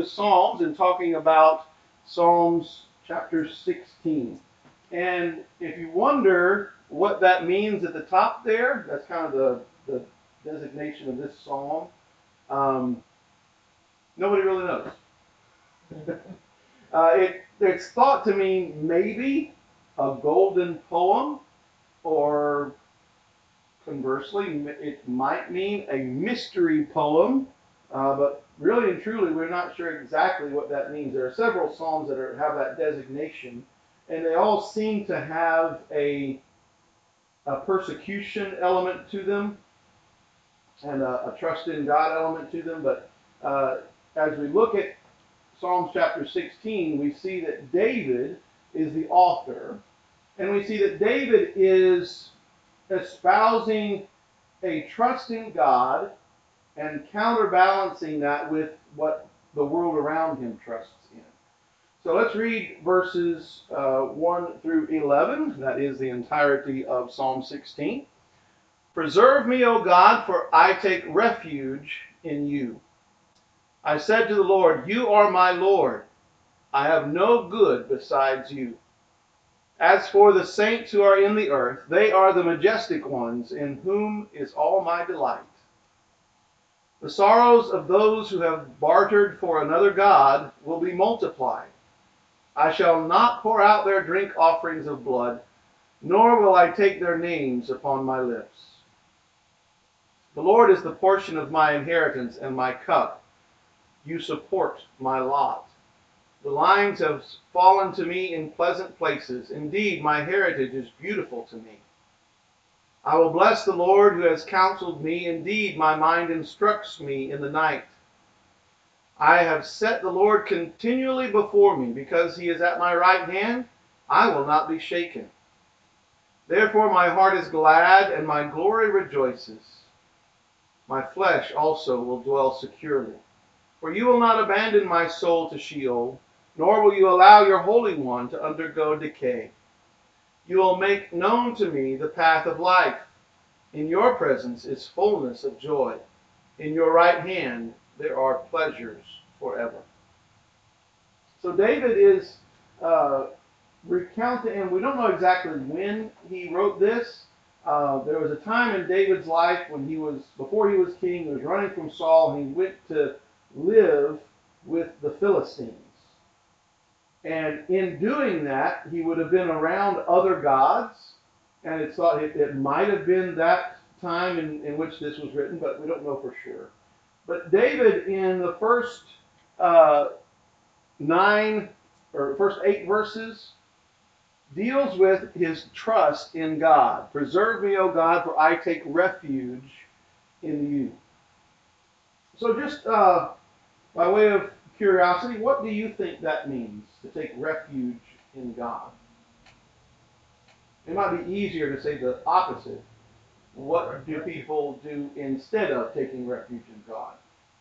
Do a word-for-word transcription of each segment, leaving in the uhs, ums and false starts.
Psalms and talking about Psalms chapter sixteen. And if you wonder what that means at the top there, that's kind of the, the designation of this psalm. Um, nobody really knows. uh, it, it's thought to mean maybe a golden poem, or conversely, it might mean a mystery poem. Uh, but really and truly, we're not sure exactly what that means. There are several psalms that are, have that designation, and they all seem to have a, a persecution element to them and a, a trust in God element to them. But uh, as we look at Psalms chapter sixteen, we see that David is the author, and we see that David is espousing a trust in God and counterbalancing that with what the world around him trusts in. So let's read verses uh, one through eleven. That is the entirety of Psalm sixteen. Preserve me, O God, for I take refuge in you. I said to the Lord, you are my Lord. I have no good besides you. As for the saints who are in the earth, they are the majestic ones, in whom is all my delight. The sorrows of those who have bartered for another god will be multiplied. I shall not pour out their drink offerings of blood, nor will I take their names upon my lips. The Lord is the portion of my inheritance and my cup. You support my lot. The lines have fallen to me in pleasant places. Indeed, my heritage is beautiful to me. I will bless the Lord who has counseled me. Indeed, my mind instructs me in the night. I have set the Lord continually before me. Because he is at my right hand, I will not be shaken. Therefore my heart is glad, and my glory rejoices. My flesh also will dwell securely. For you will not abandon my soul to Sheol, nor will you allow your Holy One to undergo decay. You will make known to me the path of life. In your presence is fullness of joy. In your right hand there are pleasures forever. So David is uh, recounting, and we don't know exactly when he wrote this. Uh, there was a time in David's life when he was, before he was king, he was running from Saul, and he went to live with the Philistines. And in doing that, he would have been around other gods, and it's thought it, it might have been that time in, in which this was written, but we don't know for sure. But David, in the first uh, nine or first eight verses, deals with his trust in God. Preserve me, O God, for I take refuge in you. So just uh, by way of curiosity, what do you think that means, to take refuge in God? It might be easier to say the opposite. What do people do instead of taking refuge in God?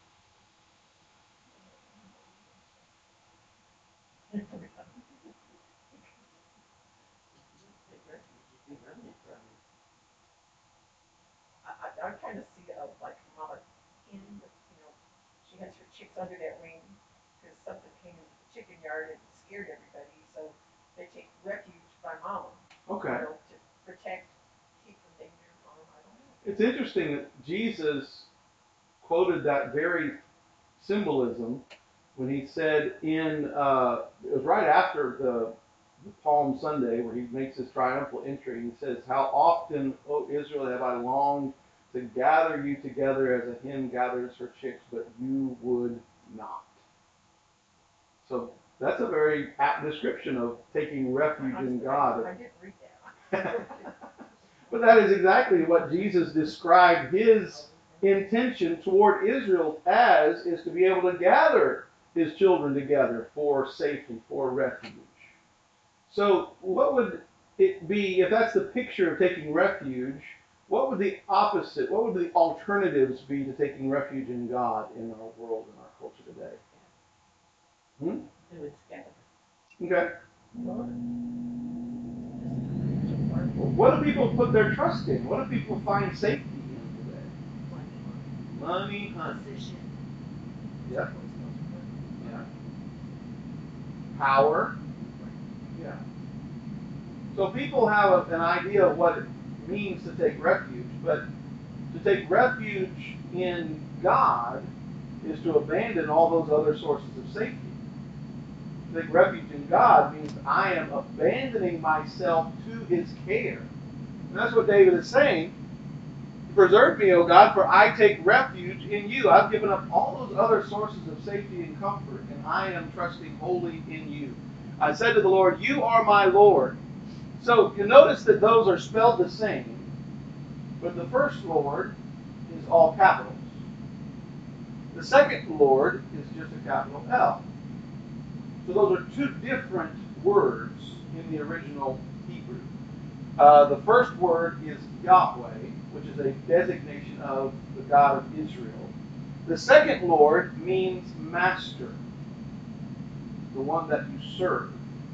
I, I'm trying to see uh, like Mama Hen, you know, she has her chicks under that ring because something came into the chicken yard and scared everybody. So they take refuge by Mama. Okay. You know, to protect, keep from danger. Mom, I don't know. It's interesting that Jesus quoted that very symbolism when he said in, uh, it was right after the, the Palm Sunday where he makes his triumphal entry. He says, how often, O Israel, have I longed to gather you together as a hen gathers her chicks, but you would not. So that's a very apt description of taking refuge in God. I didn't read that. But that is exactly what Jesus described his intention toward Israel as, is to be able to gather his children together for safety, for refuge. So what would it be, if that's the picture of taking refuge, what would the opposite, what would the alternatives be to taking refuge in God in our world, in our culture today? Hmm? It was scattered. Okay. What do people put their trust in? What do people find safety in today? Money, honey. Position. Yeah. Yeah. power. Yeah. So people have a, an idea of what it means to take refuge, but to take refuge in God is to abandon all those other sources of safety. To take refuge in God means I am abandoning myself to His care. And that's what David is saying. Preserve me, O God, for I take refuge in you. I've given up all those other sources of safety and comfort, and I am trusting wholly in you. I said to the Lord, you are my Lord. So you notice that those are spelled the same, but the first Lord is all capitals. The second Lord is just a capital L. So those are two different words in the original Hebrew. Uh, the first word is Yahweh, which is a designation of the God of Israel. The second Lord means master, the one that you serve.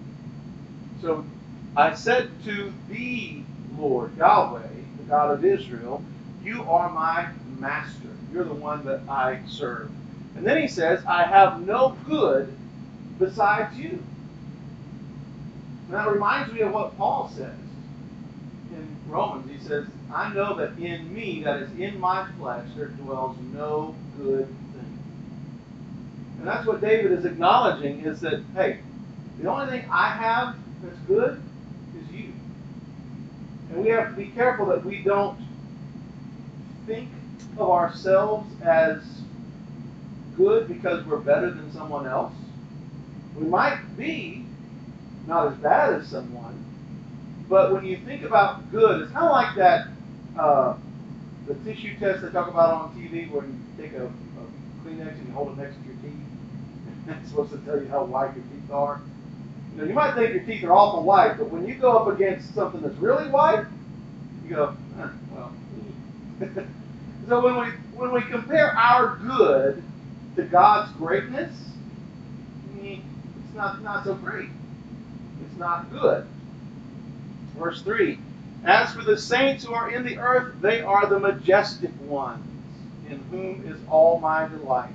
So I said to the Lord, Yahweh, the God of Israel, you are my master. You're the one that I serve. And then he says, I have no good besides you. And that reminds me of what Paul says in Romans. He says, I know that in me, that is in my flesh, there dwells no good thing. And that's what David is acknowledging, is that, hey, the only thing I have that's good is you. And we have to be careful that we don't think of ourselves as good because we're better than someone else. We might be not as bad as someone, but when you think about good, it's kind of like that, uh, the tissue test they talk about on T V where you take a, a Kleenex and you hold it next to your teeth. It's supposed to tell you how white your teeth are. You know, you might think your teeth are awful white, but when you go up against something that's really white, you go, eh, well. So when we when we compare our good to God's greatness, it's not, not so great. It's not good. Verse three, as for the saints who are in the earth, they are the majestic ones, in whom is all my delight.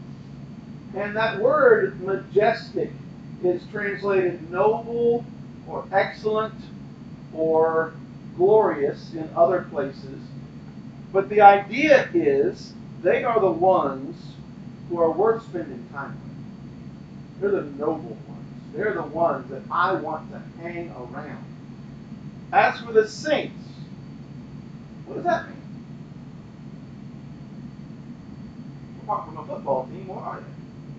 And that word majestic is translated noble or excellent or glorious in other places. But the idea is they are the ones who are worth spending time with. They're the noble ones. They're the ones that I want to hang around. As for the saints, what does that mean? Apart from a football team, what are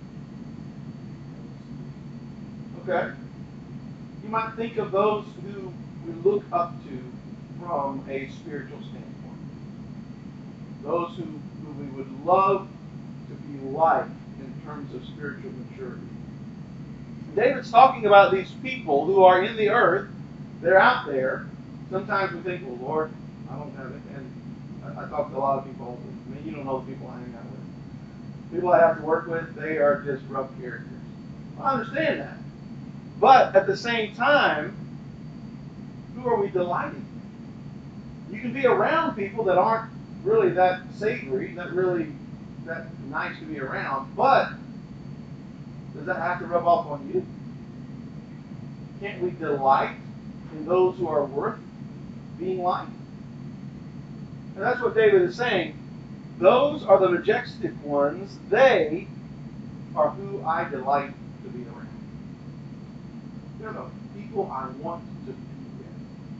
they? Okay? You might think of those who we look up to from a spiritual standpoint. Those who, who we would love to be like in terms of spiritual maturity. David's talking about these people who are in the earth. They're out there. Sometimes we think, well, Lord, I don't have it. And I, I talk to a lot of people. I mean, you don't know the people I hang out with. People I have to work with, they are just rough characters. I understand that. But at the same time, who are we delighting? You can be around people that aren't really that savory, not really that nice to be around, but does that have to rub off on you? Can't we delight in those who are worth being liked? And that's what David is saying. Those are the majestic ones. They are who I delight to be around. They're the people I want to be with.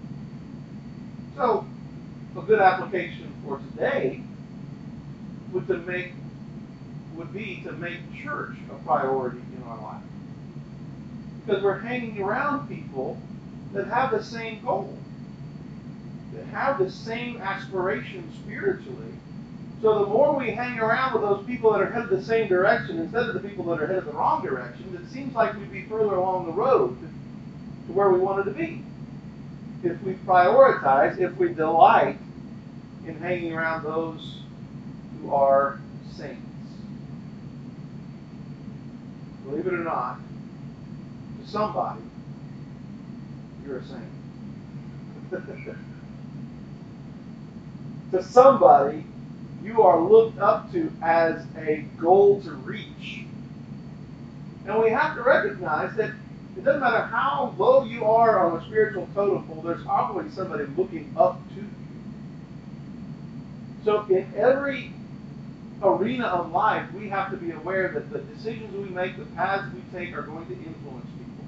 So, a good application for today would to make would be to make church a priority in our life. Because we're hanging around people that have the same goal, that have the same aspiration spiritually. So the more we hang around with those people that are headed the same direction instead of the people that are headed the wrong direction, it seems like we'd be further along the road to where we wanted to be. If we prioritize, if we delight in hanging around those who are saints. Believe it or not, to somebody, you're a saint. To somebody, you are looked up to as a goal to reach. And we have to recognize that it doesn't matter how low you are on a spiritual totem pole, there's always somebody looking up to you. So in every arena of life, we have to be aware that the decisions we make, the paths we take, are going to influence people.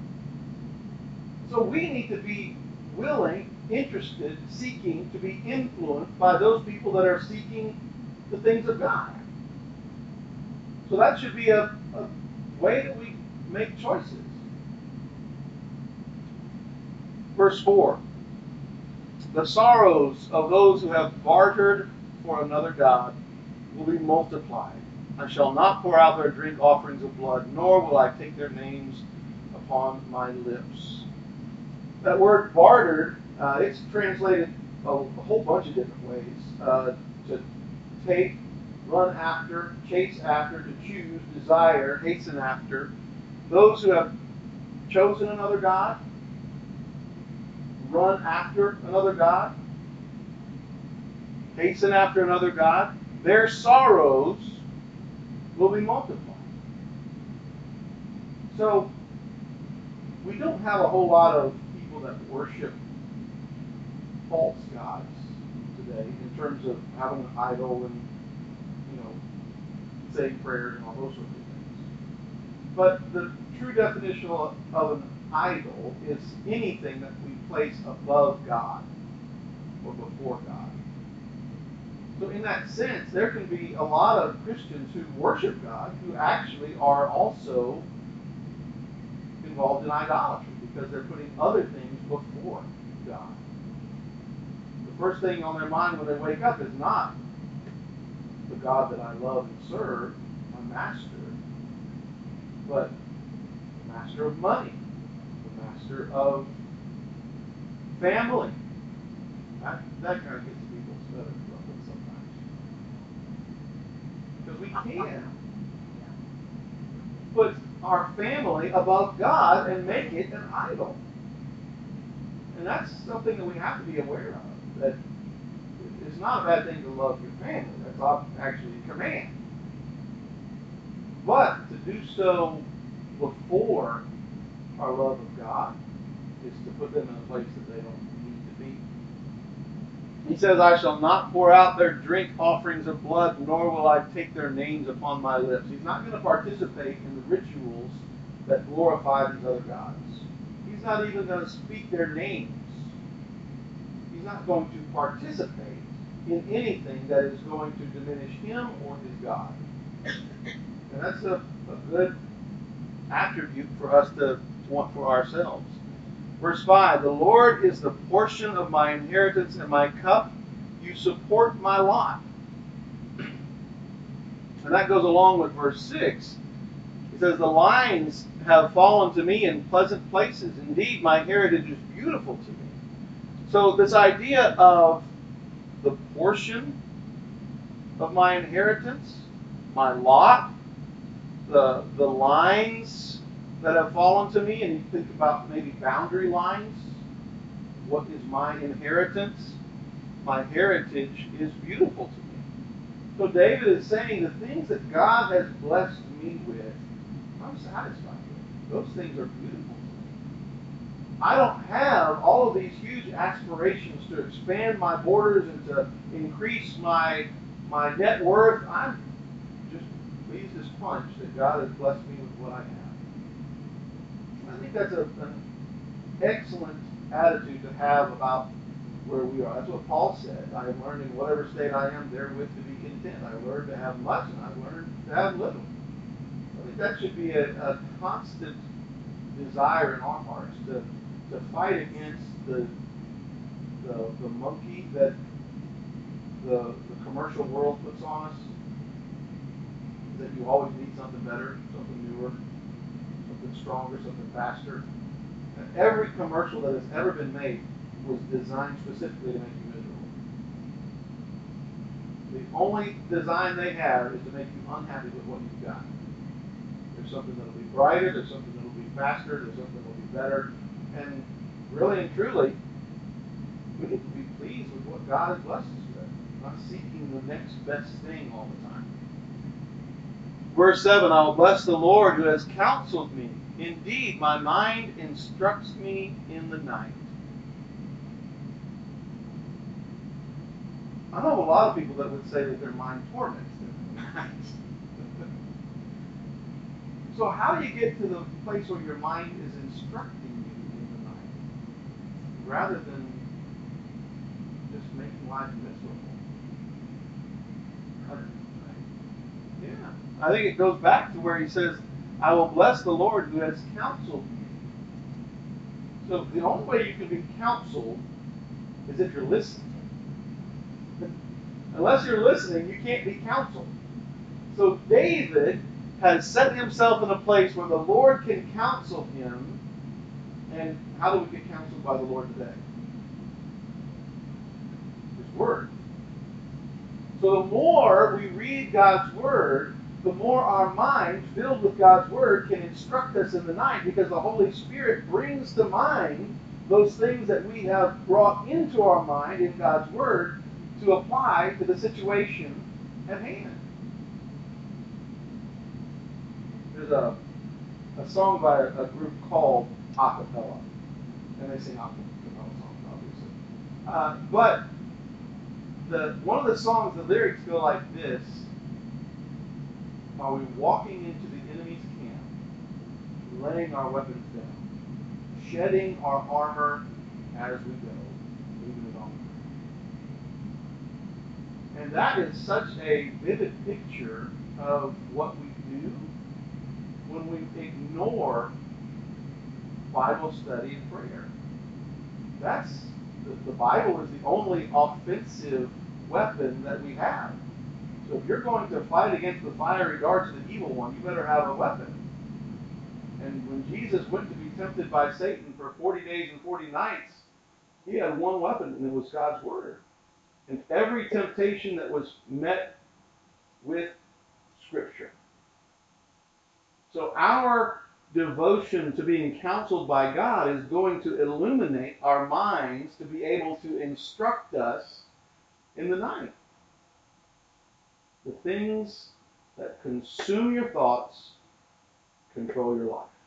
So we need to be willing, interested, seeking to be influenced by those people that are seeking the things of God. So that should be a, a way that we make choices. Verse four. The sorrows of those who have bartered for another god will be multiplied. I shall not pour out their drink offerings of blood, nor will I take their names upon my lips. That word bartered, uh, it's translated a, a whole bunch of different ways. Uh, to take, run after, chase after, to choose, desire, hasten after. Those who have chosen another god, run after another god, hasten after another god, their sorrows will be multiplied. So, we don't have a whole lot of people that worship false gods today in terms of having an idol and, you know, saying prayers and all those sorts of things. But the true definition of an idol is anything that we place above God or before God. So in that sense, there can be a lot of Christians who worship God who actually are also involved in idolatry because they're putting other things before God. The first thing on their mind when they wake up is not the God that I love and serve, my master, but the master of money, the master of family. That, that kind of gets people's feathers ruffled sometimes. Because we can put our family above God and make it an idol. And that's something that we have to be aware of. That it's not a bad thing to love your family. That's actually a command. But to do so before our love of God is to put them in a place that they don't need to be. He says, I shall not pour out their drink offerings of blood, nor will I take their names upon my lips. He's not going to participate in the rituals that glorify these other gods. He's not even going to speak their names. He's not going to participate in anything that is going to diminish him or his God. And that's a, a good attribute for us to want for ourselves. Verse five, the Lord is the portion of my inheritance and my cup. You support my lot. And that goes along with verse six. It says, the lines have fallen to me in pleasant places. Indeed, my heritage is beautiful to me. So this idea of the portion of my inheritance, my lot, the, the lines that have fallen to me, and you think about maybe boundary lines. What is my inheritance? My heritage is beautiful to me. So David is saying the things that God has blessed me with, I'm satisfied with. Those things are beautiful to me. I don't have all of these huge aspirations to expand my borders and to increase my, my net worth. I'm just pleased as punch that God has blessed me with what I have. I think that's a, an excellent attitude to have about where we are. That's what Paul said. I have learned in whatever state I am therewith to be content. I learned to have much and I've learned to have little. I think that should be a, a constant desire in our hearts to, to fight against the, the, the monkey that the, the commercial world puts on us. That you always need something better, something newer, something stronger, something faster. And every commercial that has ever been made was designed specifically to make you miserable. The only design they have is to make you unhappy with what you've got. There's something that'll be brighter, there's something that'll be faster, there's something that'll be better. And really and truly, we need to be pleased with what God has blessed us with, not seeking the next best thing all the time. Verse seven, I will bless the Lord who has counseled me. Indeed, my mind instructs me in the night. I know a lot of people that would say that their mind torments them in the night. So how do you get to the place where your mind is instructing you in the night, rather than just making life miserable? Right? Yeah. I think it goes back to where he says, I will bless the Lord who has counseled me. So the only way you can be counseled is if you're listening. Unless you're listening, you can't be counseled. So David has set himself in a place where the Lord can counsel him. And how do we get counseled by the Lord today? His Word. So the more we read God's Word, the more our mind, filled with God's Word, can instruct us in the night, because the Holy Spirit brings to mind those things that we have brought into our mind in God's Word to apply to the situation at hand. There's a, a song by a, a group called Acapella, and they sing acapella songs, obviously. Uh, but the one of the songs, the lyrics go like this: are we walking into the enemy's camp, laying our weapons down, shedding our armor as we go, leaving it on the ground? And that is such a vivid picture of what we do when we ignore Bible study and prayer. That's the, the Bible is the only offensive weapon that we have. So if you're going to fight against the fiery darts of the evil one, you better have a weapon. And when Jesus went to be tempted by Satan for forty days and forty nights, he had one weapon, and it was God's Word. And every temptation that was met with Scripture. So our devotion to being counseled by God is going to illuminate our minds to be able to instruct us in the night. The things that consume your thoughts control your life.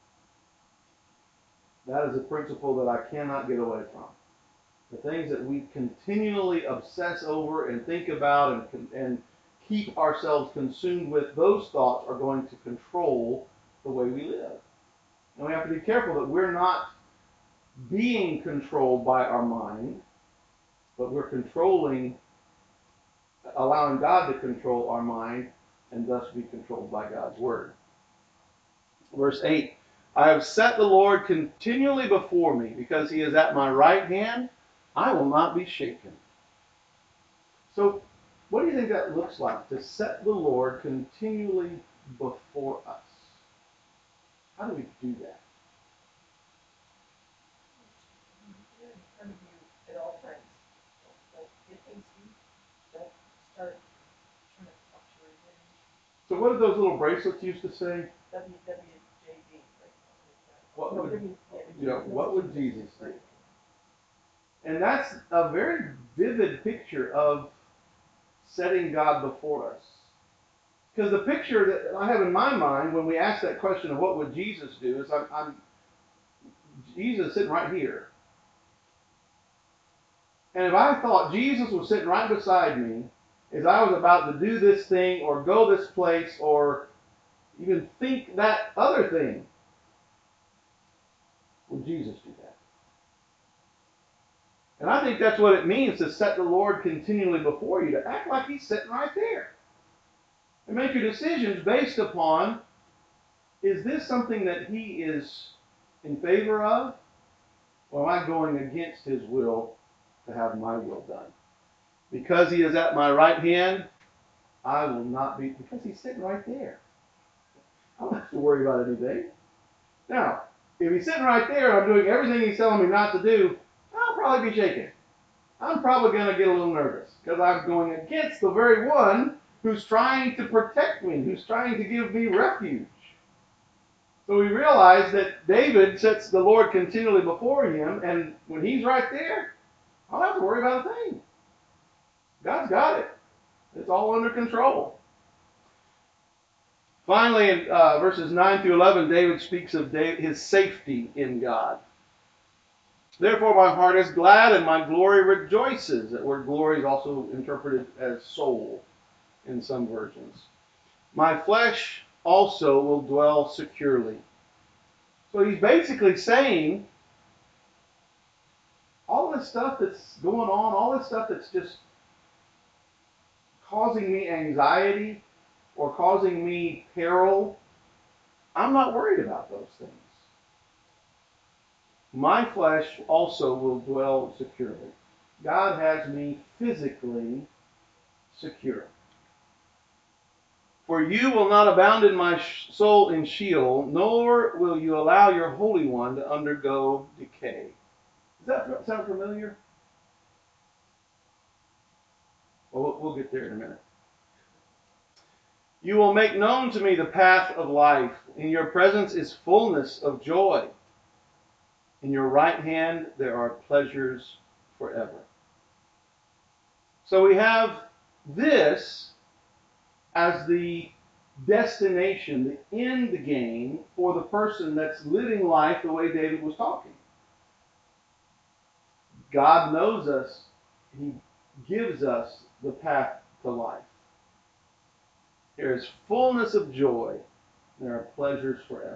That is a principle that I cannot get away from. The things that we continually obsess over and think about and, and keep ourselves consumed with, those thoughts are going to control the way we live. And we have to be careful that we're not being controlled by our mind, but we're controlling, allowing God to control our mind, and thus be controlled by God's Word. Verse eight, I have set the Lord continually before me, because he is at my right hand, I will not be shaken. So, what do you think that looks like, to set the Lord continually before us? How do we do that? Front of you at all times. Don't, don't get hasty. Don't start trying to fluctuate in. So what did those little bracelets used to say? W W J D. What No, would, W- yeah, you know, what would Jesus do? And that's a very vivid picture of setting God before us. Because the picture that I have in my mind when we ask that question of what would Jesus do is I'm, I'm Jesus sitting right here. And if I thought Jesus was sitting right beside me as I was about to do this thing or go this place or even think that other thing, would Jesus do that? And I think that's what it means to set the Lord continually before you, to act like he's sitting right there. And make your decisions based upon, is this something that he is in favor of? Or am I going against his will to have my will done? Because he is at my right hand, I will not be, because he's sitting right there. I don't have to worry about anything. Now, if he's sitting right there and I'm doing everything he's telling me not to do, I'll probably be shaken. I'm probably going to get a little nervous because I'm going against the very one who's trying to protect me, who's trying to give me refuge. So we realize that David sets the Lord continually before him, and when he's right there, I don't have to worry about a thing. God's got it. It's all under control. Finally, in uh, verses nine through eleven, David speaks of David, his safety in God. Therefore my heart is glad and my glory rejoices. That word glory is also interpreted as soul in some versions. My flesh also will dwell securely. So he's basically saying all this stuff that's going on, all this stuff that's just causing me anxiety or causing me peril, I'm not worried about those things. My flesh also will dwell securely. God has me physically secure. For you will not abandon my soul in Sheol, nor will you allow your Holy One to undergo decay. Does that sound familiar? Well, we'll get there in a minute. You will make known to me the path of life. In your presence is fullness of joy. In your right hand there are pleasures forever. So we have this as the destination, the end game for the person that's living life the way David was talking. God knows us. He gives us the path to life. There is fullness of joy. There are pleasures forever.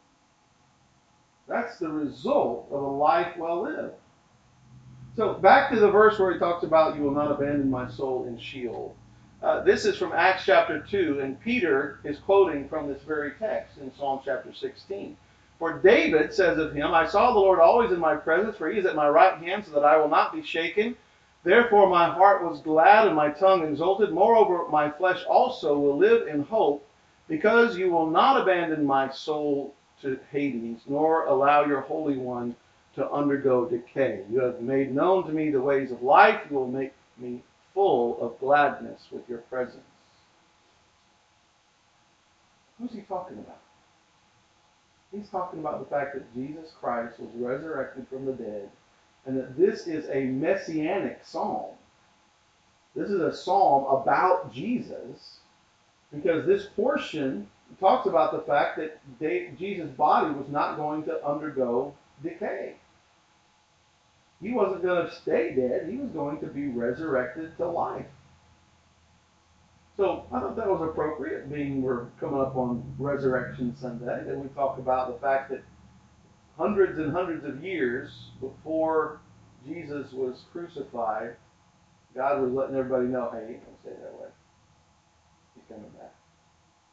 That's the result of a life well lived. So back to the verse where he talks about you will not abandon my soul in Sheol. Uh, this is from Acts chapter two, and Peter is quoting from this very text in Psalm chapter sixteen. For David says of him, I saw the Lord always in my presence, for he is at my right hand, so that I will not be shaken. Therefore my heart was glad and my tongue exulted. Moreover, my flesh also will live in hope, because you will not abandon my soul to Hades, nor allow your Holy One to undergo decay. You have made known to me the ways of life. You will make me full of gladness with your presence. Who's he talking about? He's talking about the fact that Jesus Christ was resurrected from the dead, and that this is a messianic psalm. This is a psalm about Jesus, because this portion talks about the fact that Jesus' body was not going to undergo decay. He wasn't going to stay dead. He was going to be resurrected to life. So I thought that was appropriate, being we're coming up on Resurrection Sunday, that we talk about the fact that hundreds and hundreds of years before Jesus was crucified, God was letting everybody know, hey, he ain't going to stay that way. He's coming back.